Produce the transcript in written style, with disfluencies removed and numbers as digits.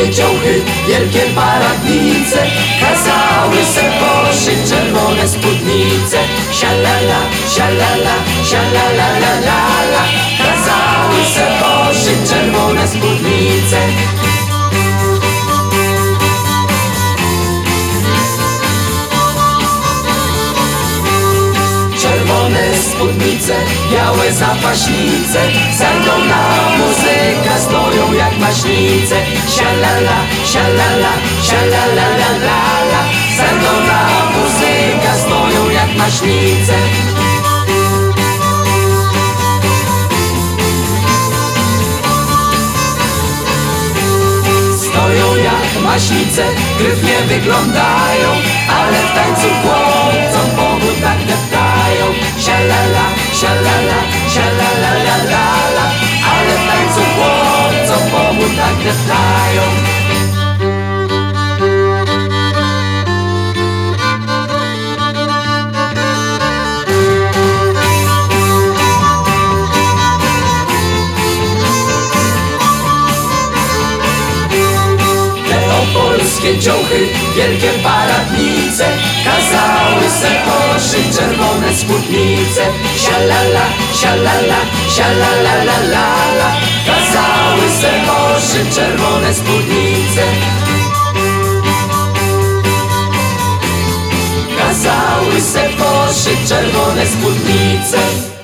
polskie ciuchy, wielkie paradnice, kazały se poszyć czerwone spódnice. Sialala, sialala, sialala, la, la, la. Kazały se poszyć czerwone spódnice. Czerwone spódnice, białe zapaśnice, zajdą na muzykę, stoją jak maśnice. Sialala, sialala, sialala, la, la, la. Zajdą na muzykę, stoją jak maśnice. Stoją jak maśnice, gryfnie wyglądają, ale w tańcu chłopcom po butach deptają. Sialala, sialala, sialala, la, la, la. Ale w tańcu chłopcom po butach deptają. Polskie ciuchy, wielkie paradnice, kazały se poszyć czerwone spódnice. Sialala, sialala, sialala, la, la, la. Kazały se poszyć czerwone spódnice. Kazały se poszyć czerwone spódnice.